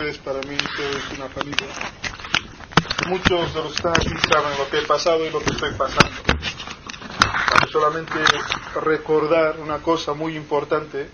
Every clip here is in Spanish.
ustedes, para mí ustedes una familia. Muchos de los que están aquí saben lo que he pasado y lo que estoy pasando. Para solamente recordar una cosa muy importante,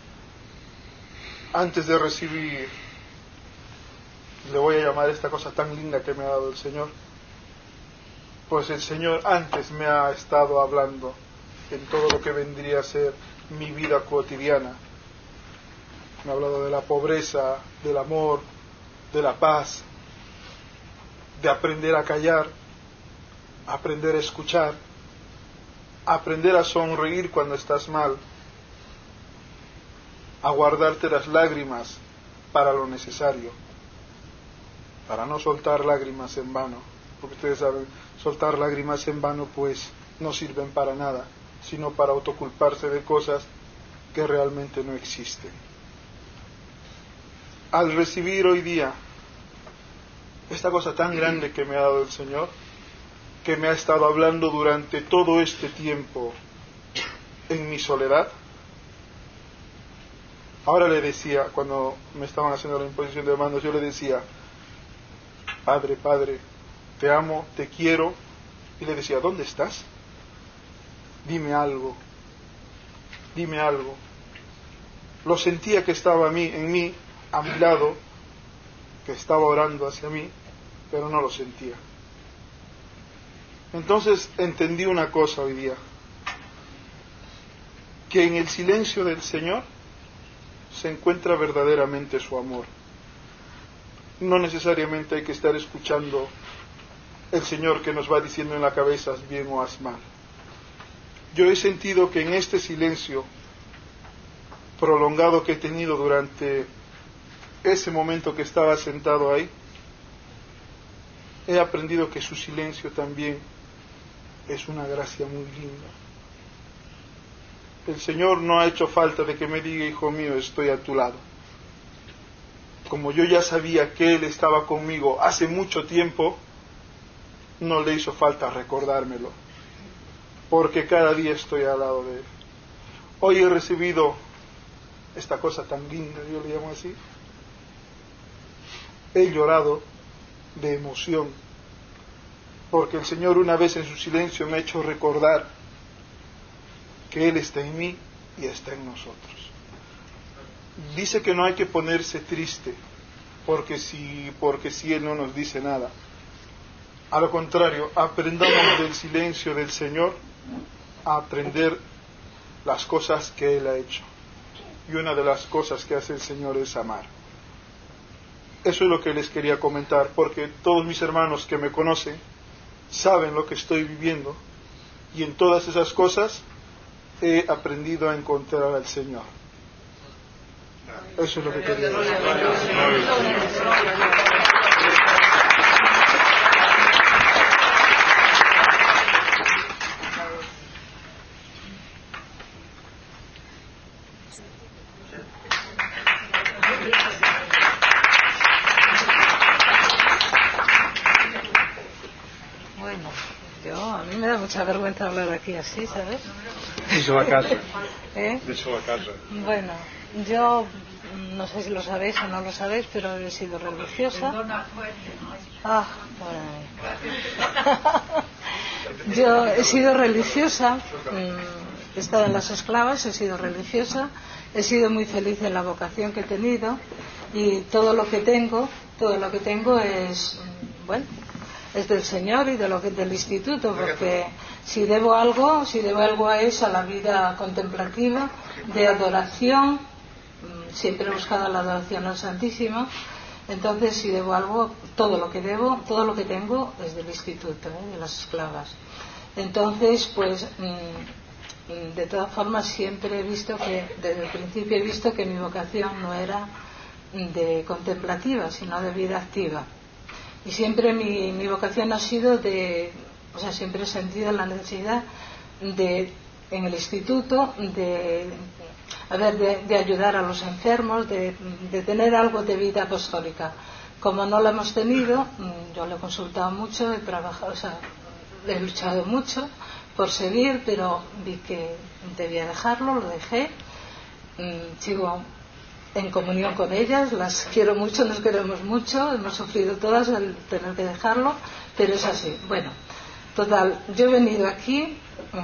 antes de recibir, le voy a llamar esta cosa tan linda que me ha dado el Señor, pues el Señor antes me ha estado hablando en todo lo que vendría a ser mi vida cotidiana. Me ha hablado de la pobreza, del amor, de la paz, de aprender a callar, aprender a escuchar, aprender a sonreír cuando estás mal, a guardarte las lágrimas para lo necesario, para no soltar lágrimas en vano, porque ustedes saben, soltar lágrimas en vano pues no sirven para nada, sino para autoculparse de cosas que realmente no existen. Al recibir hoy día esta cosa tan grande que me ha dado el Señor, que me ha estado hablando durante todo este tiempo en mi soledad, ahora le decía, cuando me estaban haciendo la imposición de manos, yo le decía: Padre, Padre, te amo, te quiero. Y le decía: ¿dónde estás? Dime algo, dime algo. Lo sentía que estaba en mí, a mi lado, que estaba orando hacia mí, pero no lo sentía. Entonces entendí una cosa hoy día, que en el silencio del Señor se encuentra verdaderamente su amor. No necesariamente hay que estar escuchando el Señor que nos va diciendo en la cabeza: haz bien o haz mal. Yo he sentido que en este silencio prolongado que he tenido durante ese momento que estaba sentado ahí, he aprendido que su silencio también es una gracia muy linda. El Señor no ha hecho falta de que me diga: hijo mío, estoy a tu lado. Como yo ya sabía que Él estaba conmigo hace mucho tiempo, no le hizo falta recordármelo, porque cada día estoy al lado de Él. Hoy he recibido esta cosa tan linda, yo le llamo así. He llorado de emoción, porque el Señor una vez en su silencio me ha hecho recordar que Él está en mí y está en nosotros. Dice que no hay que ponerse triste porque si Él no nos dice nada. A lo contrario, aprendamos del silencio del Señor a aprender las cosas que Él ha hecho. Y una de las cosas que hace el Señor es amar. Eso es lo que les quería comentar, porque todos mis hermanos que me conocen saben lo que estoy viviendo, y en todas esas cosas he aprendido a encontrar al Señor. Eso es lo que quería decir. A mí me da mucha vergüenza hablar aquí así, ¿sabes? Eso a casa. Eso a casa. Bueno, yo no sé si lo sabéis o no lo sabéis, pero he sido religiosa. Yo he sido religiosa, he estado en las esclavas, he sido religiosa, he sido muy feliz en la vocación que he tenido, y todo lo que tengo es, bueno, es del Señor y del instituto, porque si debo algo a eso, a la vida contemplativa, de adoración, siempre he buscado la adoración al Santísimo. Entonces, si debo algo, todo lo que tengo es del instituto, de las esclavas. Entonces, pues, de todas formas, siempre he visto que, desde el principio he visto que mi vocación no era de contemplativa, sino de vida activa. Y siempre mi vocación ha sido siempre he sentido la necesidad en el instituto de ayudar a los enfermos, de tener algo de vida apostólica. Como no lo hemos tenido, yo lo he consultado mucho, he trabajado, he luchado mucho por seguir, pero vi que debía dejarlo, lo dejé. Sigo en comunión con ellas, las quiero mucho, nos queremos mucho, hemos sufrido todas el tener que dejarlo, pero es así. Bueno, total, yo he venido aquí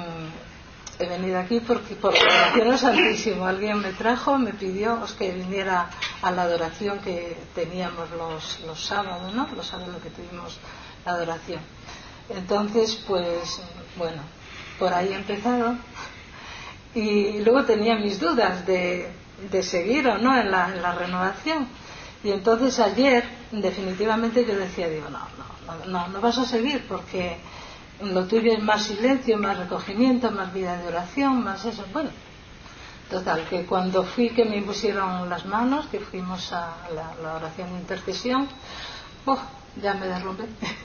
porque por la oración al Santísimo alguien me trajo, me pidió que viniera a la adoración que teníamos los sábados, ¿no? Los sábados que tuvimos la adoración. Entonces, pues, bueno, por ahí he empezado y luego tenía mis dudas de seguir o no en la renovación. Y entonces ayer, definitivamente yo decía, digo, no vas a seguir porque lo tuyo es más silencio, más recogimiento, más vida de oración, más eso. Bueno, total, que cuando fui que me impusieron las manos, que fuimos a la oración de intercesión, ya me derrumbé.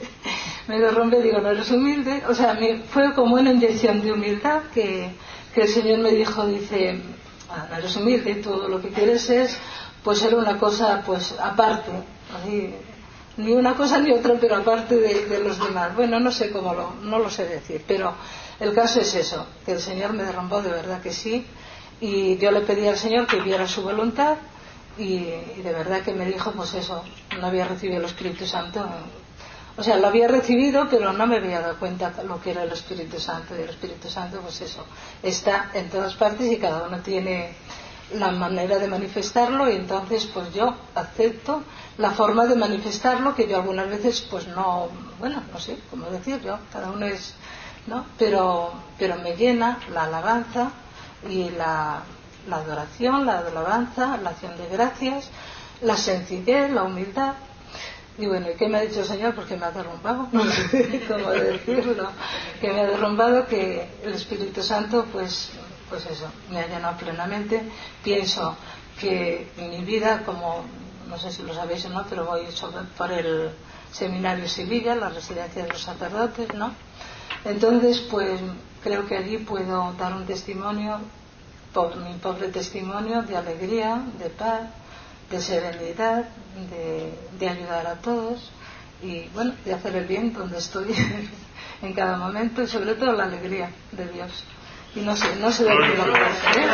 Me derrumbé, digo, no eres humilde. O sea, fue como una inyección de humildad que el Señor me dijo, dice, no eres humilde, todo lo que quieres es pues ser una cosa pues aparte, así, ni una cosa ni otra, pero aparte de los demás. Bueno, no sé no lo sé decir, pero el caso es eso, que el Señor me derrumbó, de verdad que sí, y yo le pedí al Señor que viera su voluntad y de verdad que me dijo pues eso, no había recibido el Espíritu Santo. O sea, lo había recibido, pero no me había dado cuenta lo que era el Espíritu Santo. Y el Espíritu Santo, pues eso, está en todas partes y cada uno tiene la manera de manifestarlo. Y entonces, pues yo acepto la forma de manifestarlo, que yo algunas veces, pues no, bueno, no sé cómo decirlo, cada uno es, ¿no? Pero me llena la alabanza y la adoración, la alabanza, la acción de gracias, la sencillez, la humildad. Y bueno, ¿y qué me ha dicho el Señor? Porque me ha derrumbado, no sé cómo decirlo, que me ha derrumbado, que el Espíritu Santo, pues eso, me ha llenado plenamente. Pienso que en mi vida, como no sé si lo sabéis o no, pero voy por el seminario Sevilla, la residencia de los sacerdotes, ¿no? Entonces, pues creo que allí puedo dar un testimonio, por mi pobre testimonio, de alegría, de paz, de serenidad, de ayudar a todos y bueno, de hacer el bien donde estoy en cada momento y sobre todo la alegría de Dios. Y no sé de qué lo puedo hacer.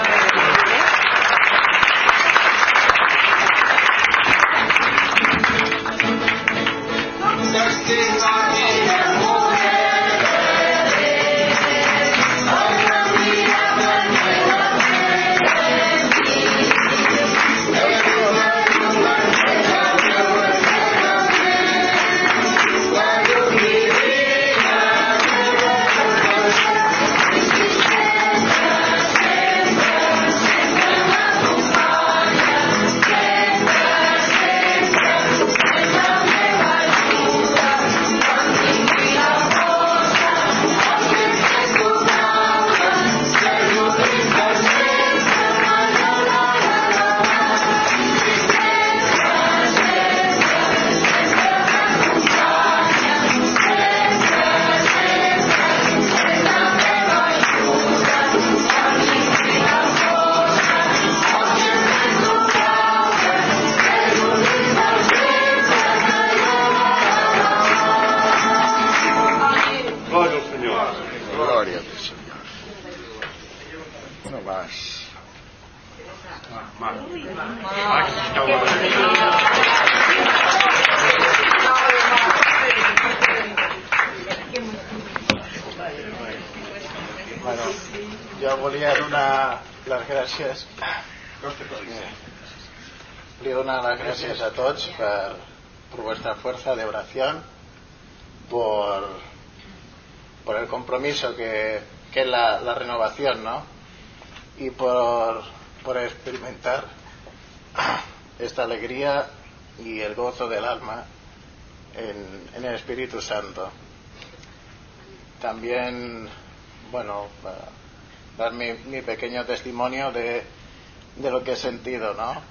Bueno, jo volia donar les gràcies a tots por vuestra fuerza de oración, por el compromiso que es la renovación, ¿no? Y por experimentar esta alegría y el gozo del alma en el Espíritu Santo. También, bueno, dar mi pequeño testimonio de lo que he sentido, ¿no?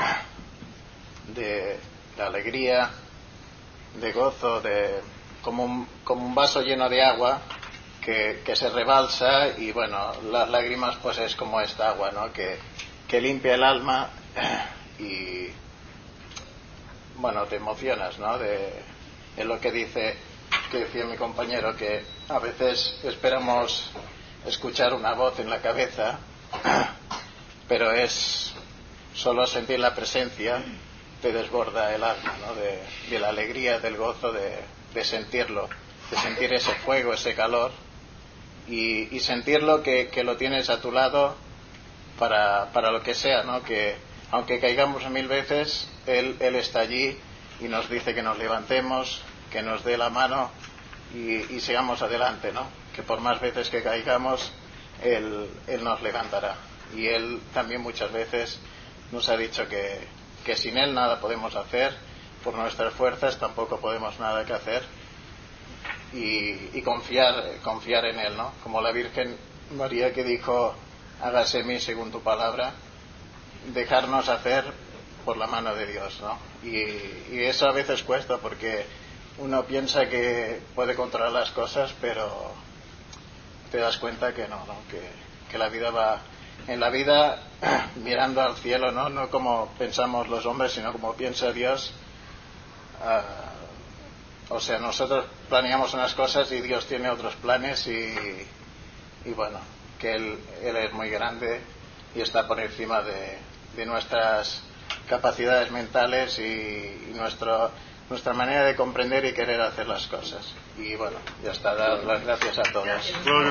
De alegría, de gozo, como un vaso lleno de agua que se rebalsa y bueno, las lágrimas pues es como esta agua, ¿no? Que limpia el alma y bueno, te emocionas, ¿no? De lo que decía mi compañero, que a veces esperamos escuchar una voz en la cabeza, pero es solo sentir la presencia te desborda el alma, ¿no? De la alegría, del gozo, de sentirlo, de sentir ese fuego, ese calor, y sentirlo que lo tienes a tu lado para lo que sea, ¿no? Que aunque caigamos 1000 veces, Él está allí y nos dice que nos levantemos, que nos dé la mano y sigamos adelante, ¿no? Que por más veces que caigamos, Él nos levantará. Y Él también muchas veces nos ha dicho que sin Él nada podemos hacer, por nuestras fuerzas tampoco podemos nada que hacer, y confiar en Él, ¿no? Como la Virgen María, que dijo: hágase en mí según tu palabra, dejarnos hacer por la mano de Dios, ¿no? Y eso a veces cuesta, porque uno piensa que puede controlar las cosas, pero te das cuenta que no, que la vida va en la vida mirando al cielo, no como pensamos los hombres, sino como piensa Dios. O sea, nosotros planeamos unas cosas y Dios tiene otros planes, y bueno, que Él es muy grande y está por encima de nuestras capacidades mentales y nuestra manera de comprender y querer hacer las cosas. Y bueno, ya está, dar las gracias a todos.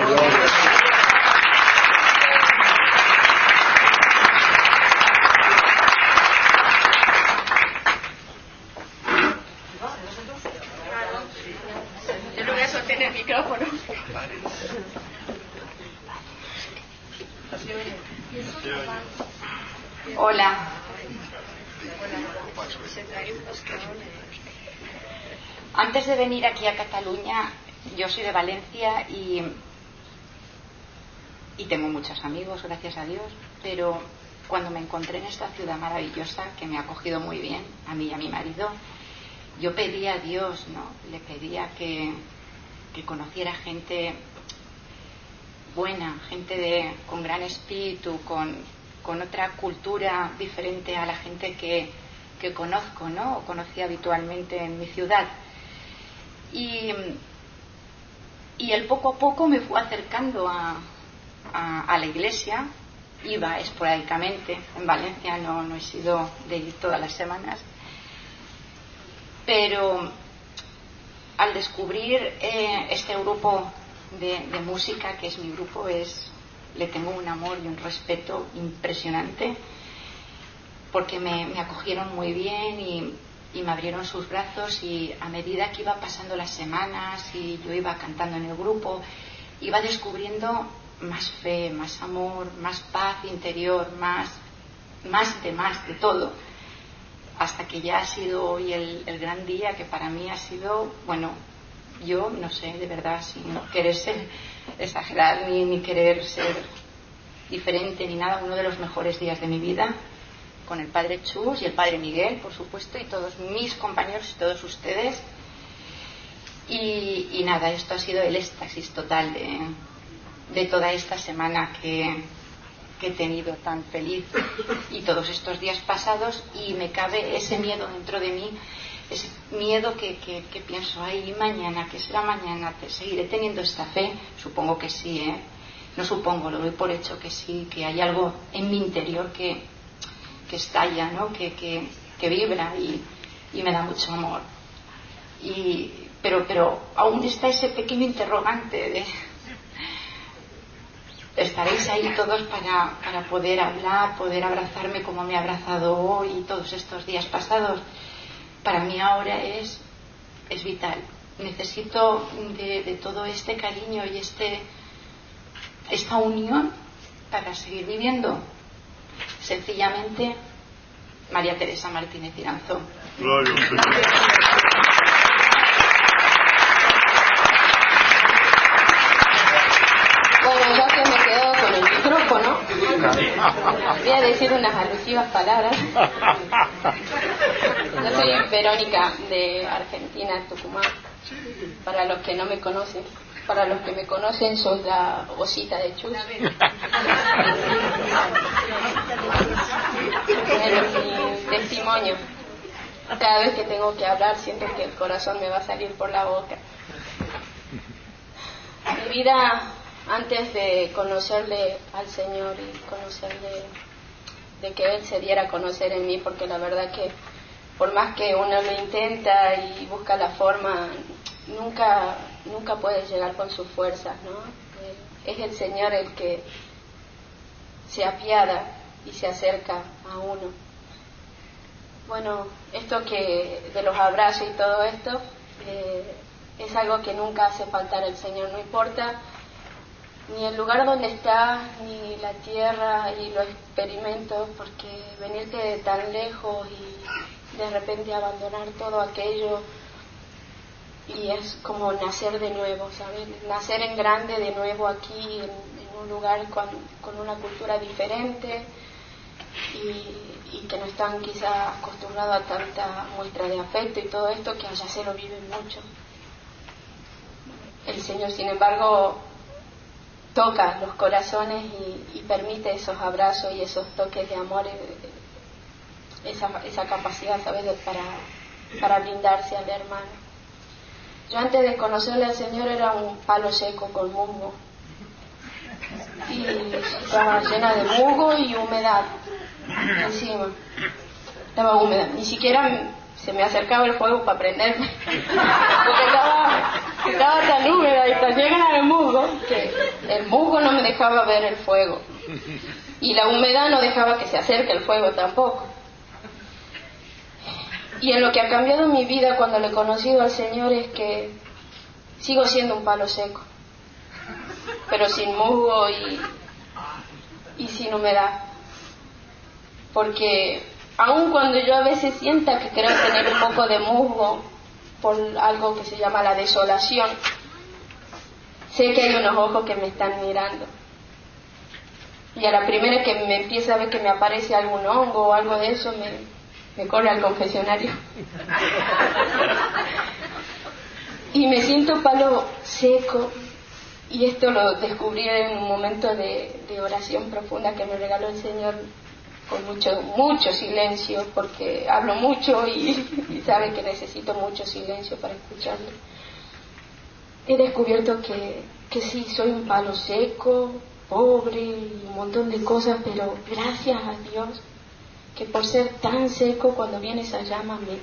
Yo no voy a sostener el micrófono. Hola. Antes de venir aquí a Cataluña, yo soy de Valencia y tengo muchos amigos, gracias a Dios, pero cuando me encontré en esta ciudad maravillosa, que me ha acogido muy bien, a mí y a mi marido, yo pedía a Dios, ¿no? Le pedía que conociera gente buena, gente con gran espíritu, con otra cultura diferente a la gente que conozco, ¿no? O conocí habitualmente en mi ciudad. Y él poco a poco me fue acercando a la iglesia. Iba esporádicamente, en Valencia no he sido de ir todas las semanas, pero al descubrir este grupo de música, que es mi grupo, le tengo un amor y un respeto impresionante, porque me acogieron muy bien y me abrieron sus brazos, y a medida que iba pasando las semanas y yo iba cantando en el grupo, iba descubriendo más fe, más amor, más paz interior, más de todo, hasta que ya ha sido hoy el gran día, que para mí ha sido, bueno, yo no sé, de verdad, sin querer ser exagerar ni querer ser diferente ni nada, uno de los mejores días de mi vida, con el Padre Chus y el Padre Miguel, por supuesto, y todos mis compañeros y todos ustedes. Y nada, esto ha sido el éxtasis total de toda esta semana que he tenido tan feliz, y todos estos días pasados, y me cabe ese miedo dentro de mí, ese miedo que pienso, ay, mañana, ¿qué será mañana? ¿Seguiré teniendo esta fe? Supongo que sí, no supongo, lo doy por hecho que sí, que hay algo en mi interior que estalla, ¿no? que vibra y me da mucho amor. Pero aún está ese pequeño interrogante de estaréis ahí todos para poder hablar, poder abrazarme como me he abrazado hoy todos estos días pasados. Para mí ahora es vital. Necesito de todo este cariño y esta unión para seguir viviendo. Sencillamente, María Teresa Martínez Iranzón. Bueno, ya que me quedo con el micrófono, voy a decir unas alusivas palabras. Yo soy Verónica, de Argentina, Tucumán. Para los que no me conocen, para los que me conocen, soy la osita de Chus. Mi testimonio. Cada vez que tengo que hablar, siento que el corazón me va a salir por la boca. Mi vida, antes de conocerle al Señor y conocerle que Él se diera a conocer en mí, porque la verdad que por más que uno lo intenta y busca la forma, nunca puede llegar con sus fuerzas, ¿no? Es el Señor el que se apiada y se acerca a uno. Bueno, esto que de los abrazos y todo esto es algo que nunca hace faltar el Señor, no importa ni el lugar donde estás, ni la tierra y los experimentos, porque venirte de tan lejos y de repente abandonar todo aquello, y es como nacer de nuevo, ¿sabes? Nacer en grande de nuevo aquí, en un lugar con una cultura diferente, y que no están quizás acostumbrados a tanta muestra de afecto y todo esto, que allá se lo viven mucho. El Señor, sin embargo, toca los corazones y permite esos abrazos y esos toques de amor, esa capacidad, ¿sabes?, para brindarse al hermano. Yo antes de conocerle al Señor era un palo seco con musgo, y estaba llena de musgo y humedad encima, estaba húmeda, ni siquiera se me acercaba el fuego para prenderme, porque estaba tan húmeda y tan llena de musgo que el musgo no me dejaba ver el fuego, y la humedad no dejaba que se acerque el fuego tampoco. Y en lo que ha cambiado mi vida cuando le he conocido al Señor es que sigo siendo un palo seco, pero sin musgo y sin humedad, porque aun cuando yo a veces sienta que creo tener un poco de musgo por algo que se llama la desolación, sé que hay unos ojos que me están mirando, y a la primera que me empieza a ver que me aparece algún hongo o algo de eso, me corre al confesionario y me siento palo seco. Y esto lo descubrí en un momento de oración profunda que me regaló el Señor, con mucho silencio, porque hablo mucho y sabe que necesito mucho silencio para escucharlo. He descubierto que sí, soy un palo seco, pobre y un montón de cosas, pero gracias a Dios que por ser tan seco, cuando viene esa llama me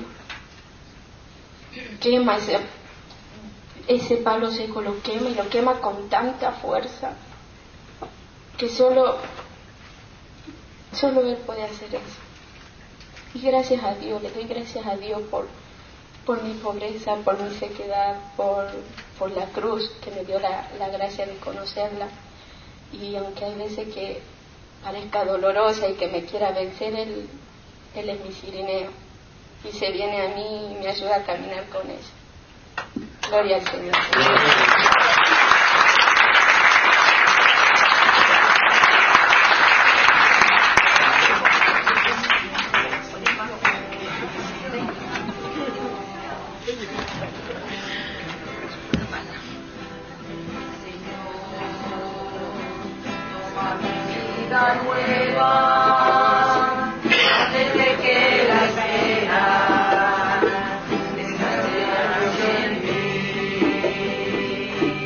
quema ese palo seco, lo quema, y lo quema con tanta fuerza que solo Él puede hacer eso. Y gracias a Dios, le doy gracias a Dios por mi pobreza, por mi sequedad, por la cruz que me dio la gracia de conocerla. Y aunque hay veces que parezca dolorosa y que me quiera vencer, Él es mi Cirineo, y se viene a mí y me ayuda a caminar con ella. Gloria al Señor. Nueva, desde que la espera, descanse en mí.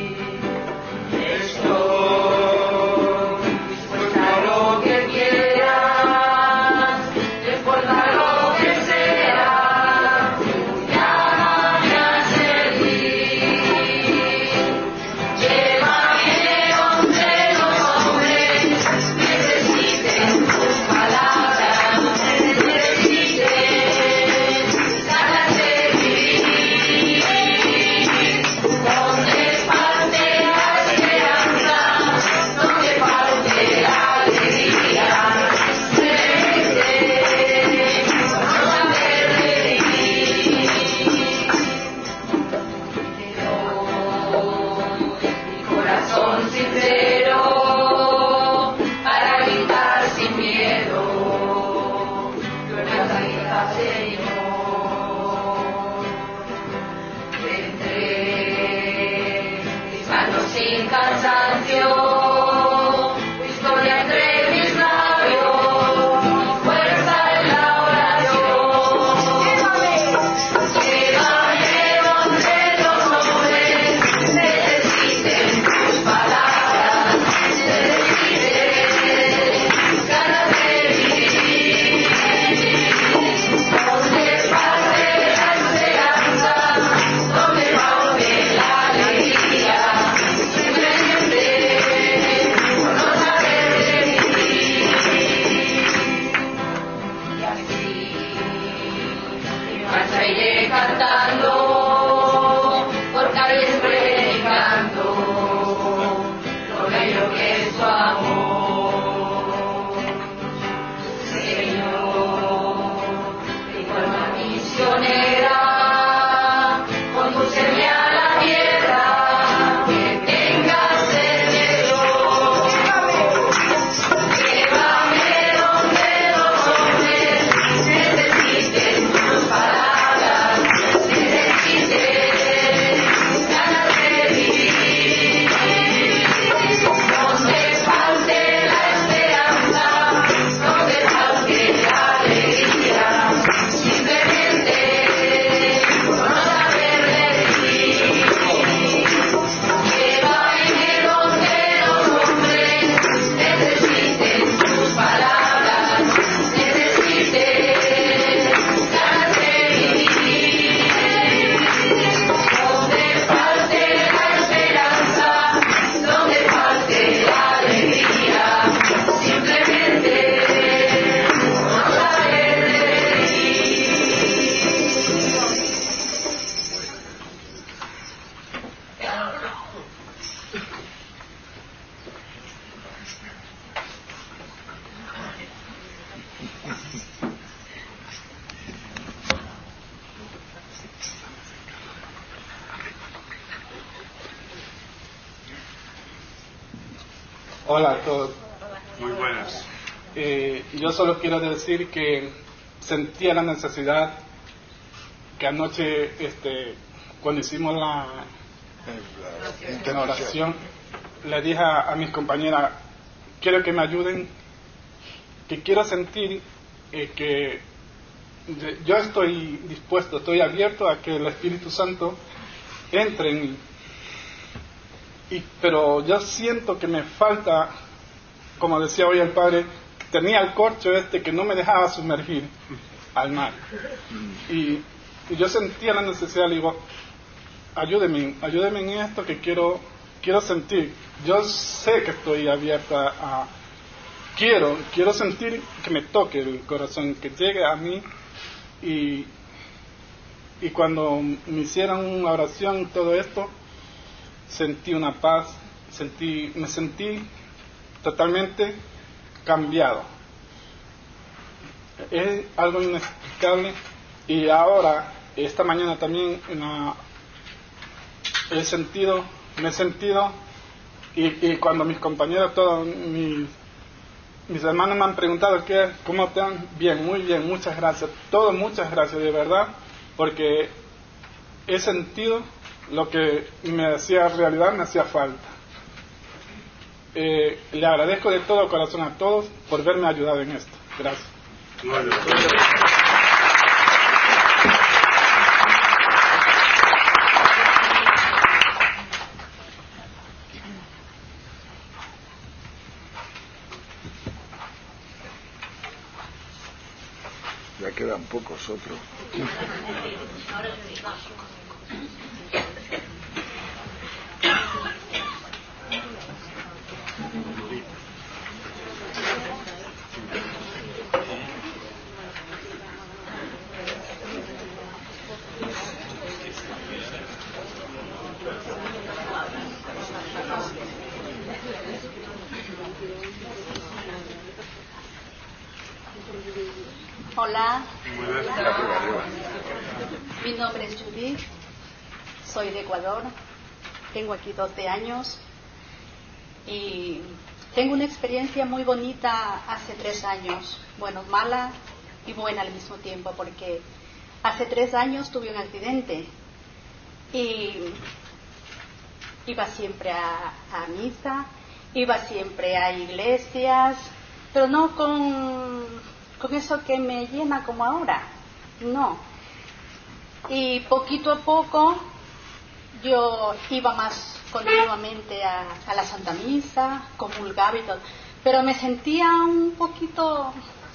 reyes cantando, por calles predicando, lo bello que es su amor. Señor, de forma misionera, condúceme a la tierra, que tenga sed de Dios. Llévame donde los hombres necesiten tus palabras, necesiten ganas de vivir. Donde falte la esperanza, donde falte la alegría, simplemente no saber de ti. Llévame donde los hombres necesiten tus palabras, necesiten ganas de vivir. Donde falte la esperanza, donde falte la alegría, simplemente no saber de ti. Hola a todos. Muy buenas. Yo solo quiero decir que sentía la necesidad que anoche, cuando hicimos la oración, le dije a mis compañeras, quiero que me ayuden, que quiero sentir que yo estoy dispuesto, estoy abierto a que el Espíritu Santo entre en mí. Pero yo siento que me falta, como decía hoy el Padre, tenía el corcho que no me dejaba sumergir al mar. Y yo sentía la necesidad, le digo, ayúdeme en esto que quiero sentir. Yo sé que estoy abierta a... Quiero sentir que me toque el corazón, que llegue a mí. Y cuando me hicieron una oración y todo esto, sentí una paz, me sentí totalmente cambiado. Es algo inexplicable. Y ahora, esta mañana también me he sentido, y cuando mis compañeros, todos mis hermanos me han preguntado cómo están, bien, muy bien, muchas gracias, muchas gracias de verdad, porque he sentido lo que me hacía realidad, me hacía falta. Le agradezco de todo corazón a todos por verme ayudado en esto. Gracias. Ya quedan pocos otros. Hola, mi nombre es Judith, soy de Ecuador, tengo aquí 12 años y tengo una experiencia muy bonita hace 3 años, bueno, mala y buena al mismo tiempo, porque hace 3 años tuve un accidente y iba siempre a misa, iba siempre a iglesias, pero no con eso que me llena como ahora, no. Y poquito a poco yo iba más continuamente a la Santa Misa, comulgaba y todo, pero me sentía un poquito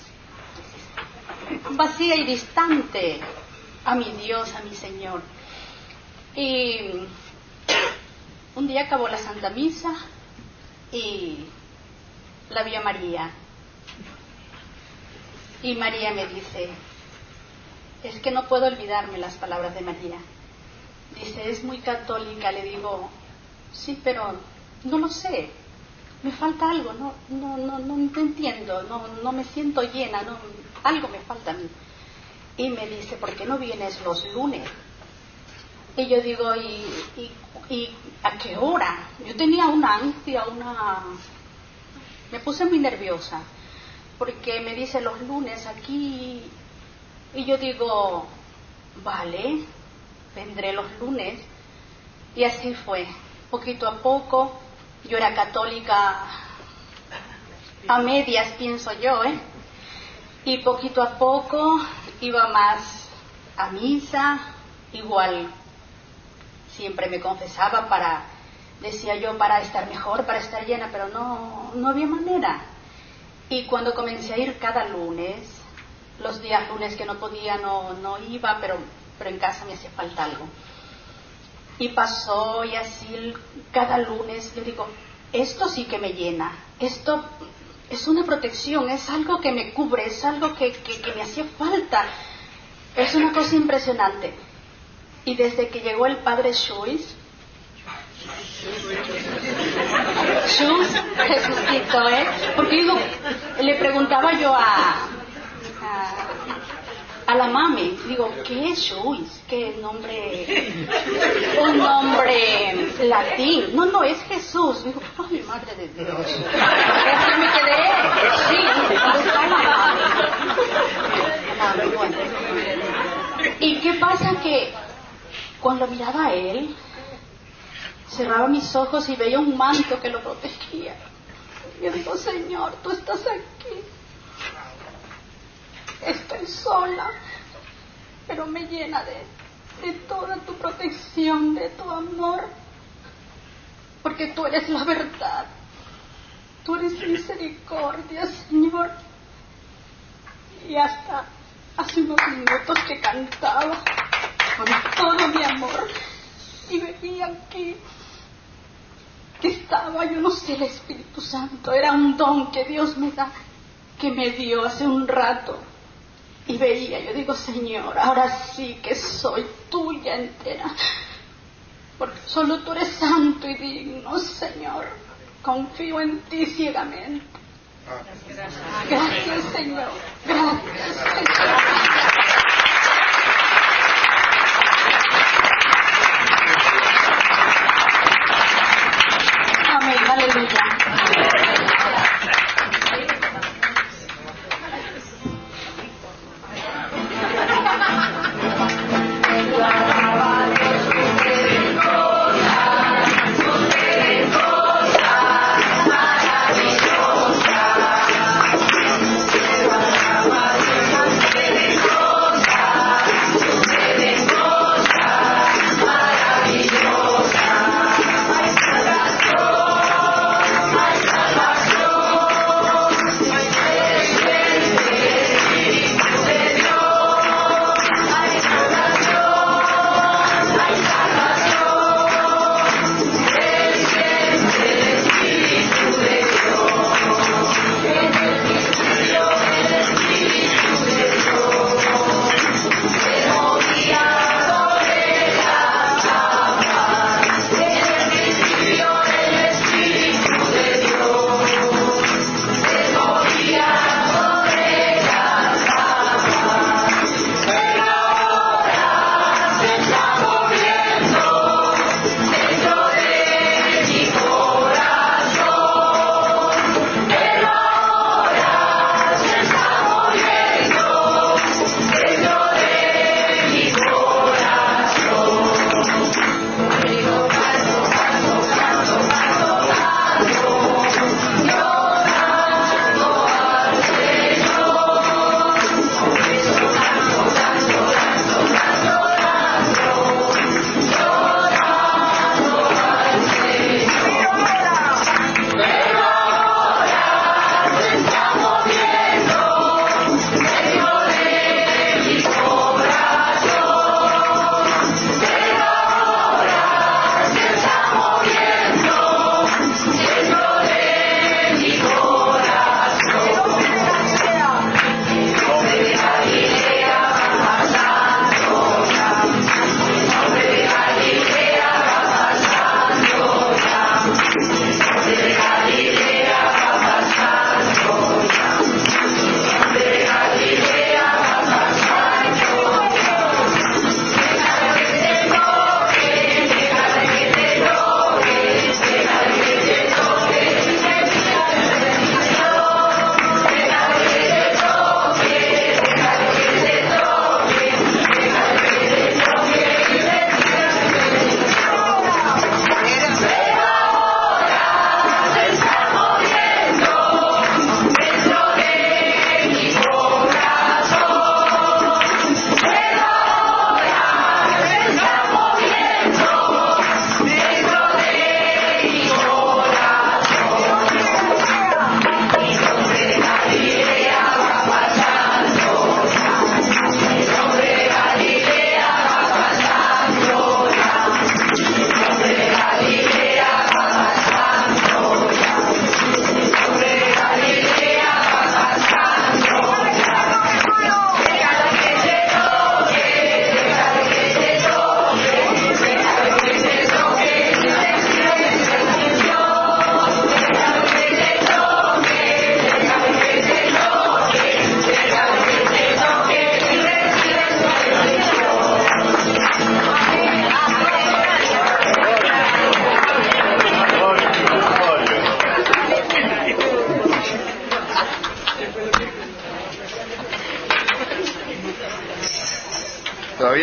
vacía y distante a mi Dios, a mi Señor. Y un día acabó la Santa Misa y la vi a María. Y María me dice, es que no puedo olvidarme las palabras de María. Dice, es muy católica. Le digo, sí, pero no lo sé. Me falta algo, no entiendo, no me siento llena, algo me falta a mí. Y me dice, ¿por qué no vienes los lunes? Y yo digo, ¿y a qué hora? Yo tenía una ansia, me puse muy nerviosa, porque me dice los lunes aquí, y yo digo, vale, vendré los lunes. Y así fue, poquito a poco. Yo era católica a medias, pienso yo, y poquito a poco iba más a misa, igual siempre me confesaba decía yo, para estar mejor, para estar llena, pero no había manera. Y cuando comencé a ir cada lunes, los días lunes que no podía, no iba, pero en casa me hacía falta algo. Y pasó, y así cada lunes le digo, esto sí que me llena, esto es una protección, es algo que me cubre, es algo que me hacía falta, es una cosa impresionante. Y desde que llegó el padre Schuis, Jesucito, porque digo, le preguntaba yo a la mami, digo, ¿qué es Schuis? ¿Qué nombre? Un nombre latín. No, es Jesús. Digo, ay, madre de Dios. Es que me quedé, sí, ¿dónde está la mami? Bueno. ¿Y qué pasa? Que cuando miraba a él, cerraba mis ojos y veía un manto que lo protegía. Yo digo, Señor, tú estás aquí. Estoy sola, pero me llena de toda tu protección, de tu amor, porque tú eres la verdad, tú eres misericordia, Señor. Y hasta hace unos minutos que cantaba con todo mi amor y veía que estaba, yo no sé, el Espíritu Santo, era un don que Dios me da, que me dio hace un rato. Y veía, yo digo, Señor, ahora sí que soy tuya entera, porque solo tú eres santo y digno, Señor. Confío en ti ciegamente. Gracias, Señor. Gracias, Señor. Amén, aleluya. Maravillosa,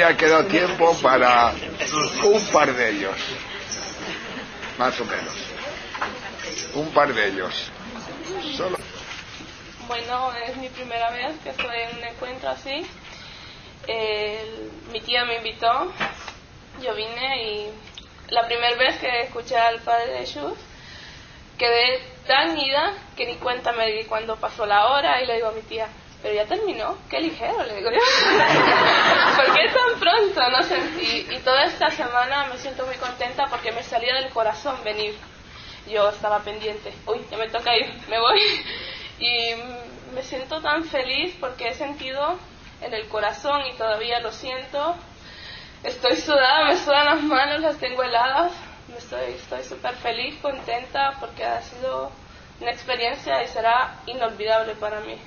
ha quedado tiempo para un par de ellos, más o menos. Un par de ellos. Solo. Bueno, es mi primera vez que estoy en un encuentro así. Mi tía me invitó, yo vine y la primera vez que escuché al Padre de Jesús quedé tan ida que ni cuenta me di cuando pasó la hora y le digo a mi tía, pero ya terminó, qué ligero, le digo yo. ¿Por qué tan pronto? No sé. Y toda esta semana me siento muy contenta porque me salía del corazón venir. Yo estaba pendiente, uy, ya me toca ir, me voy. Y me siento tan feliz porque he sentido en el corazón y todavía lo siento. Estoy sudada, me sudan las manos, las tengo heladas. Estoy súper feliz, contenta porque ha sido una experiencia y será inolvidable para mí.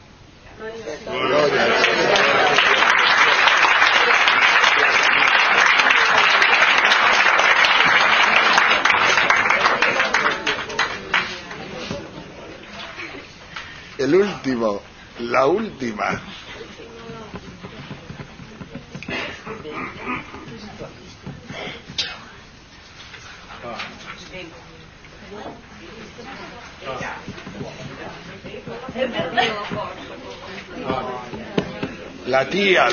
El último, la última. La tía.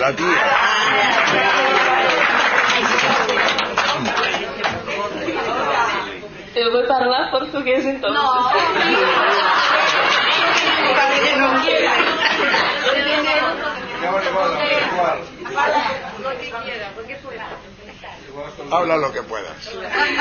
Eu vou falar português então. No quiera. Habla lo que puedas.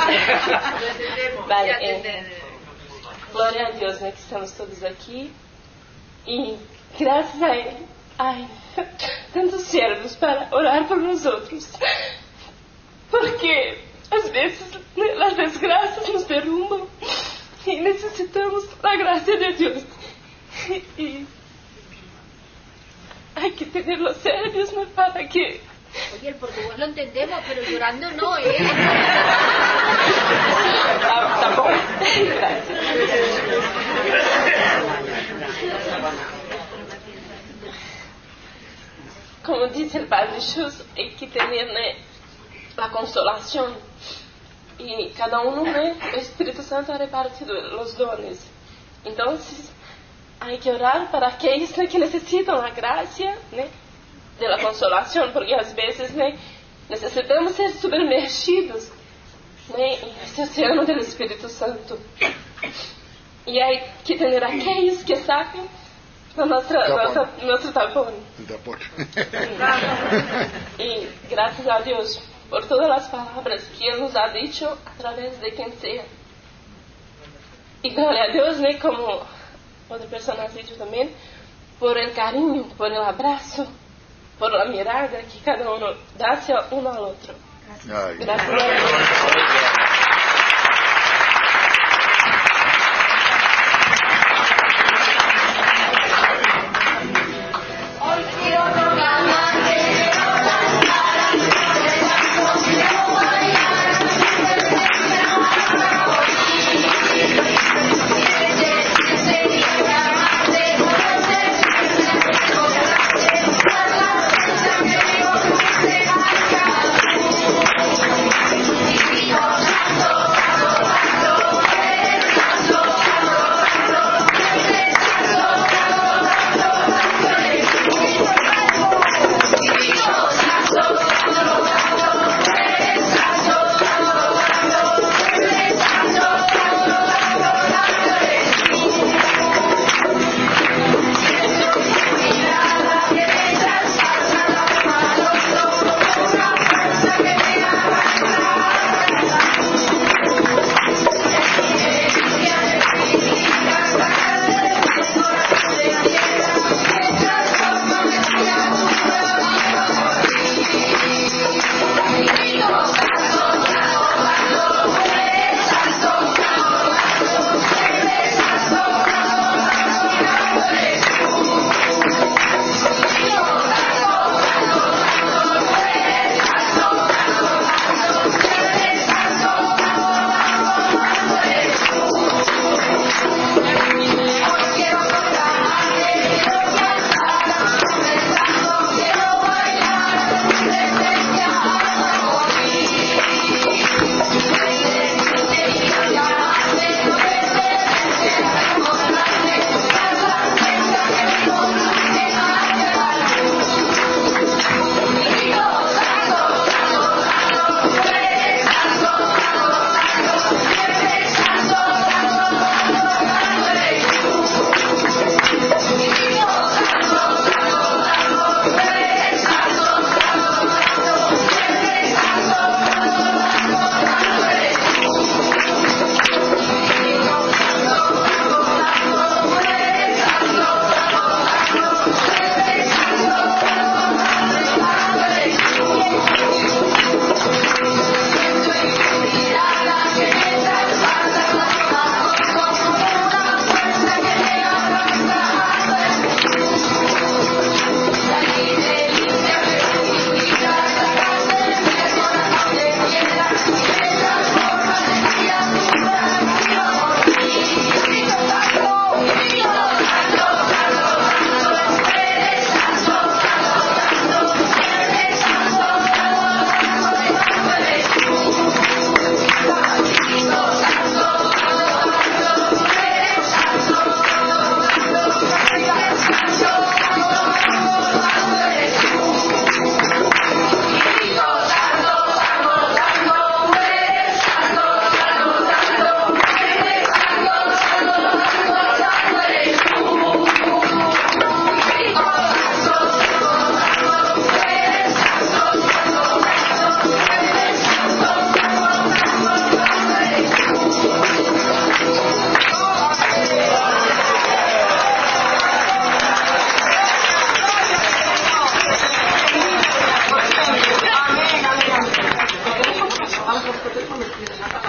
Vale, glória a Deus, né, que estamos todos aqui. E graças a Ele, tantos servos para orar por nós outros. Porque às vezes as desgraças nos derrubam e necessitamos da graça de Deus. Y hay que tenerlo serios, ¿no? Para que... Oye, el portugués lo entendemos, pero llorando no, ¿eh? Tampoco. Gracias. Como dice el Padre Jesús, hay que tener, ¿no?, la consolación. Y cada uno, ¿no?, el Espíritu Santo ha repartido los dones. Entonces, hay que orar para aquellos, ¿no?, que necesitan la gracia, ¿no?, de la consolación, porque a veces, ¿no?, necesitamos ser sumergidos, ¿no?, en este océano del Espíritu Santo. Y hay que tener aquellos que saquen nuestro tapón. Y gracias a Dios por todas las palabras que Él nos ha dicho a través de quien sea. Y gloria a Dios, ¿no?, como otra persona ha dicho también, por el cariño, por el abrazo, por la mirada que cada uno da hacia uno al otro. Gracias. Dios los que tengo les tienes acá.